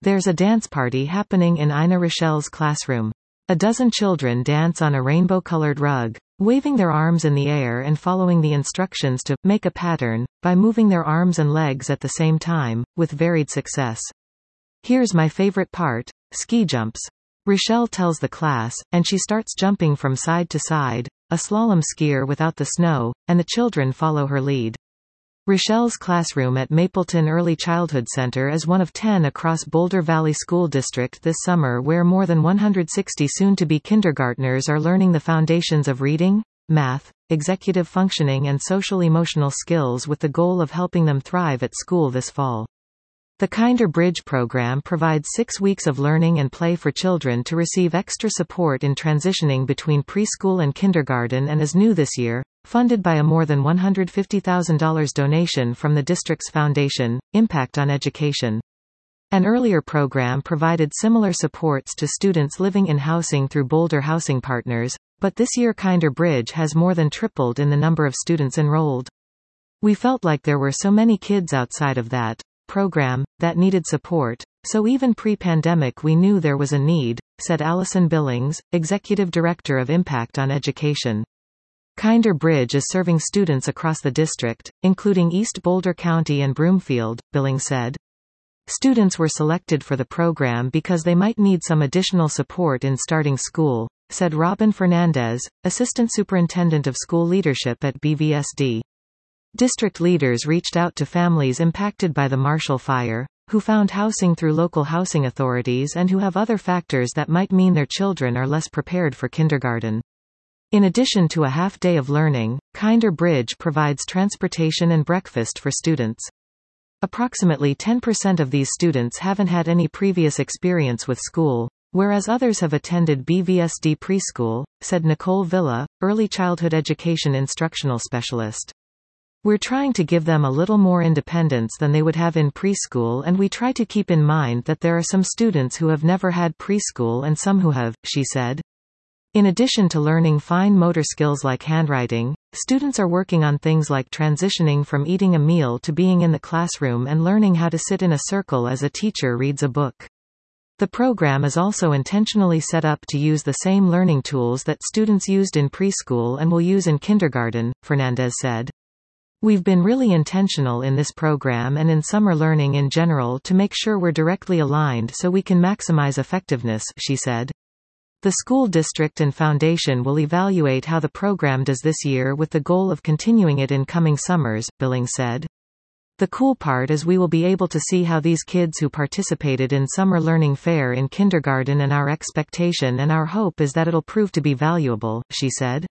There's a dance party happening in Ina Rochelle's classroom. A dozen children dance on a rainbow-colored rug, waving their arms in the air and following the instructions to make a pattern by moving their arms and legs at the same time, with varied success. Here's my favorite part: ski jumps. Rochelle tells the class, and she starts jumping from side to side, a slalom skier without the snow, and the children follow her lead. Rochelle's classroom at Mapleton Early Childhood Center is one of 10 across Boulder Valley School District this summer, where more than 160 soon-to-be kindergartners are learning the foundations of reading, math, executive functioning and social-emotional skills with the goal of helping them thrive at school this fall. The Kinder Bridge program provides 6 weeks of learning and play for children to receive extra support in transitioning between preschool and kindergarten, and is new this year, funded by a more than $150,000 donation from the district's foundation, Impact on Education. An earlier program provided similar supports to students living in housing through Boulder Housing Partners, but this year Kinder Bridge has more than tripled in the number of students enrolled. We felt like there were so many kids outside of that program that needed support, so even pre-pandemic we knew there was a need, said Allison Billings, Executive Director of Impact on Education. Kinder Bridge is serving students across the district, including East Boulder County and Broomfield, Billings said. Students were selected for the program because they might need some additional support in starting school, said Robin Fernandez, Assistant Superintendent of School Leadership at BVSD. District leaders reached out to families impacted by the Marshall Fire, who found housing through local housing authorities and who have other factors that might mean their children are less prepared for kindergarten. In addition to a half day of learning, Kinder Bridge provides transportation and breakfast for students. Approximately 10% of these students haven't had any previous experience with school, whereas others have attended BVSD preschool, said Nicole Villa, Early Childhood Education Instructional Specialist. We're trying to give them a little more independence than they would have in preschool, and we try to keep in mind that there are some students who have never had preschool and some who have, she said. In addition to learning fine motor skills like handwriting, students are working on things like transitioning from eating a meal to being in the classroom and learning how to sit in a circle as a teacher reads a book. The program is also intentionally set up to use the same learning tools that students used in preschool and will use in kindergarten, Fernandez said. We've been really intentional in this program and in summer learning in general to make sure we're directly aligned so we can maximize effectiveness, she said. The school district and foundation will evaluate how the program does this year with the goal of continuing it in coming summers, Billings said. The cool part is we will be able to see how these kids who participated in summer learning fare in kindergarten, and our expectation and our hope is that it'll prove to be valuable, she said.